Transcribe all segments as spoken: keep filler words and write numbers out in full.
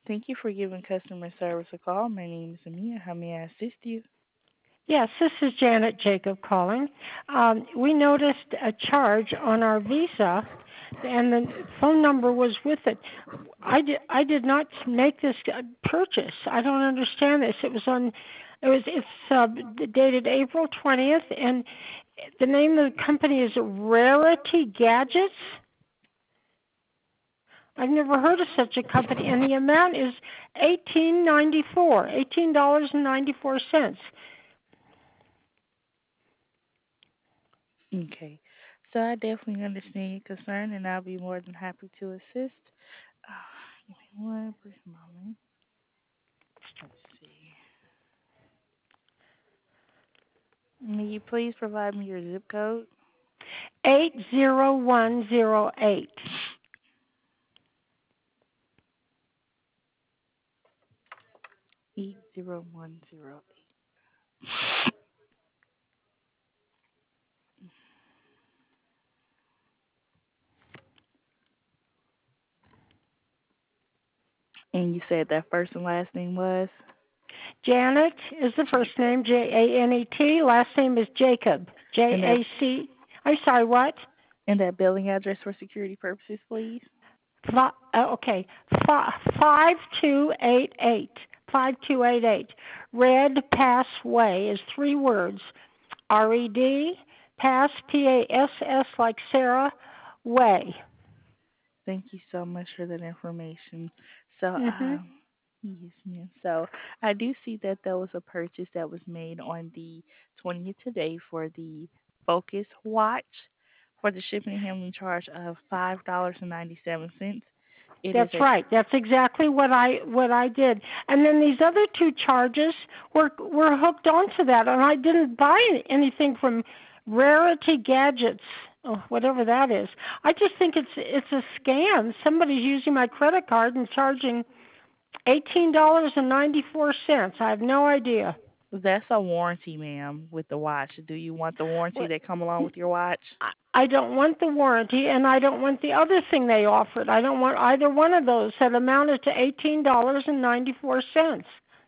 Thank you for giving customer service a call. My name is Amia. How may I assist you? Yes, this is Janet Jacob calling. Um, we noticed a charge on our Visa, and the phone number was with it. I did, I did not make this uh, purchase. I don't understand this. It was on, it was it's uh, dated April twentieth, and the name of the company is Rarity Gadgets. I've never heard of such a company, and the amount is eighteen ninety four, eighteen dollars and ninety four cents. Okay. So I definitely understand your concern, and I'll be more than happy to assist. Uh, give me one brief moment. Let's see. May you please provide me your zip code? Eight zero one zero eight. eight zero one zero eight. And you said that first and last name was? Janet is the first Jacob. name, J A N E T. Last name is Jacob, J And that A C. I'm sorry, what? and that billing address for security purposes, please? Fi- uh, okay, Fi- five two eight eight. five two eight eight. Red Pass Way is three words. R E D, Pass, P A S S like Sarah, Way. Thank you so much for that information. So, Mm-hmm. um, yes, ma'am. So, I do see that there was a purchase that was made on the twentieth today for the Focus watch for the shipping and handling charge of five dollars and ninety-seven cents. It is That's a right. That's exactly what I what I did. And then these other two charges were were hooked onto that, and I didn't buy anything from Rarity Gadgets, oh, whatever that is. I just think it's it's a scam. Somebody's using my credit card and charging eighteen dollars and ninety four cents. I have no idea. that's a warranty, ma'am, with the watch. Do you want the warranty What? that come along with your watch? I I don't want the warranty, and I don't want the other thing they offered. I don't want either one of those that amounted to eighteen dollars and ninety four cents.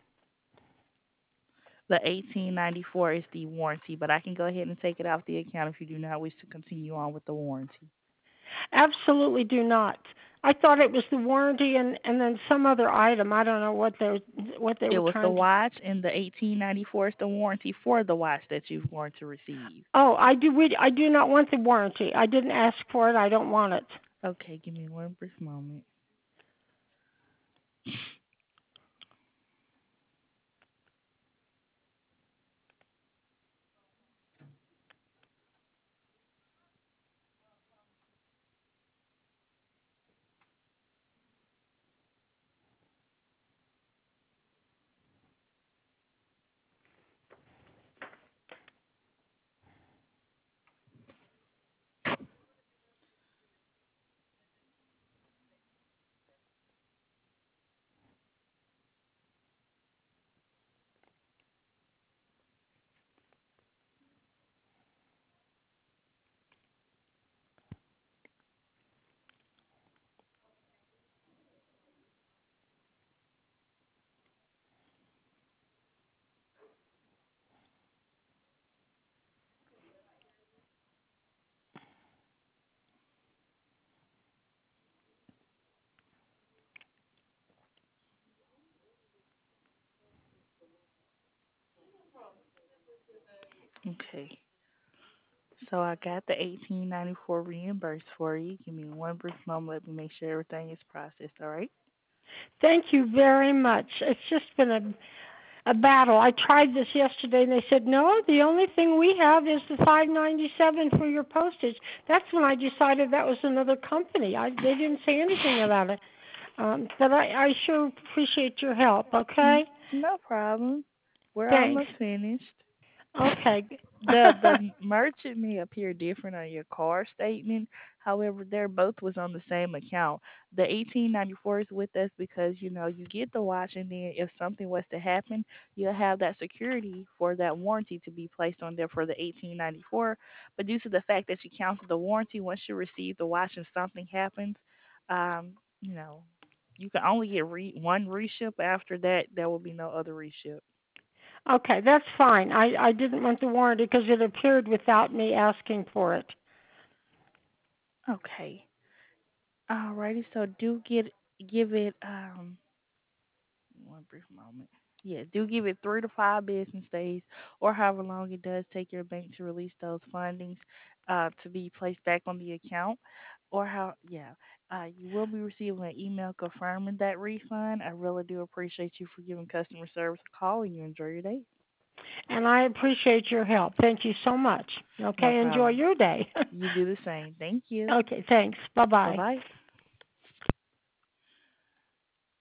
The eighteen ninety-four is the warranty, but I can go ahead and take it off the account if you do not wish to continue on with the warranty. Absolutely do not. I thought it was the warranty and and then some other item. I don't know what they what they It were was the trying to. watch, and the eighteen ninety-four is the warranty for the watch that you're going to receive. Oh, I do. We I do not want the warranty. I didn't ask for it. I don't want it. Okay, give me one brief moment. Okay, so I got the eighteen ninety-four reimbursed for you. Give me one brief moment. Let me make sure everything is processed. All right. Thank you very much. It's just been a a battle. I tried this yesterday and they said, "No, the only thing we have is the five ninety-seven for your postage." That's when I decided that was another company. I they didn't say anything about it. Um, but I I sure appreciate your help, N- okay? No problem. We're Thanks. almost finished. Okay. The the merchant may appear different on your card statement. However, they're both was on the same account. The eighteen ninety four is with us because you know you get the watch, and then if something was to happen, you'll have that security for that warranty to be placed on there for the eighteen ninety four. But due to the fact that you canceled the warranty once you receive the watch and something happens, um, you know. You can only get re- one reship. After that, there will be no other reship. Okay, that's fine. I I didn't want the warranty because it appeared without me asking for it. Okay. Alrighty. So do get give it um one brief moment. Yeah, do give it three to five business days, or however long it does take your bank to release those fundings uh, to be placed back on the account. Or how, yeah, uh, you will be receiving an email confirming that refund. I really do appreciate you for giving customer service a call, and you enjoy your day. And I appreciate your help. Thank you so much. No Okay, enjoy problem. your day. You do the same. Thank you. Okay, thanks. Bye Bye bye. bye.